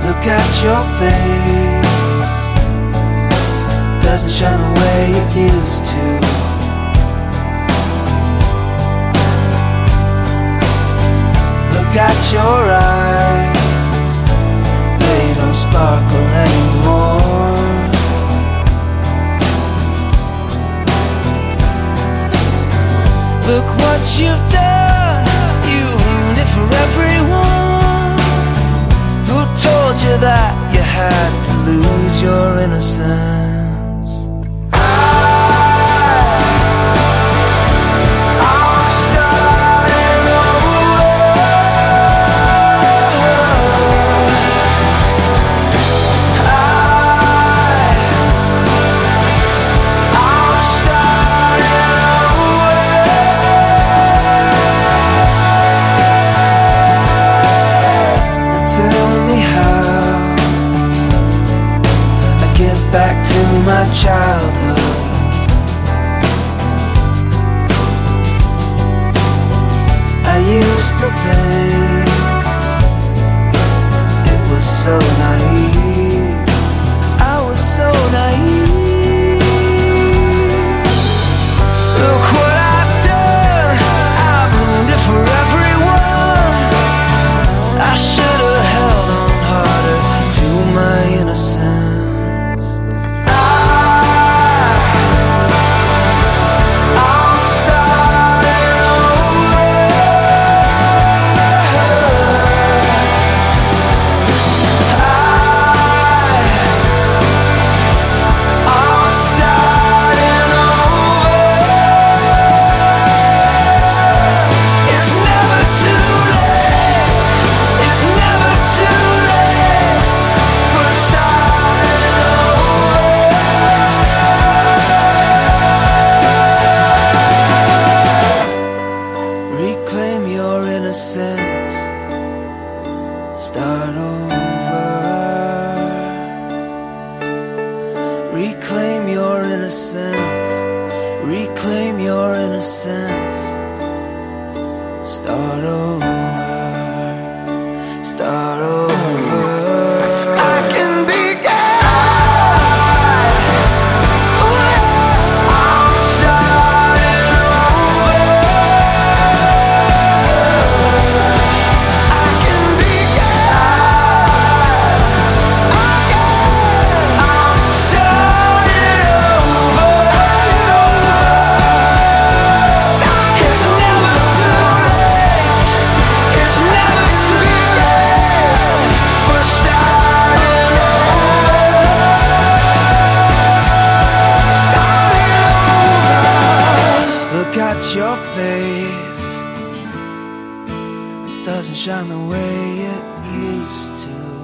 Look at your face, doesn't shine the way it used to. Look at your eyes, they don't sparkle anymore. Look what you've done, you ruined it for everyone. Who told you that you had to lose your innocence? Back to my childhood. I used to think it was so naive. I was so naive. Look what I've done, I've ruined it for everyone. I should have held on harder to my innocence. Start over. Reclaim your innocence. Reclaim your innocence. Start over. Start over. I can be your face, it doesn't shine the way it used to.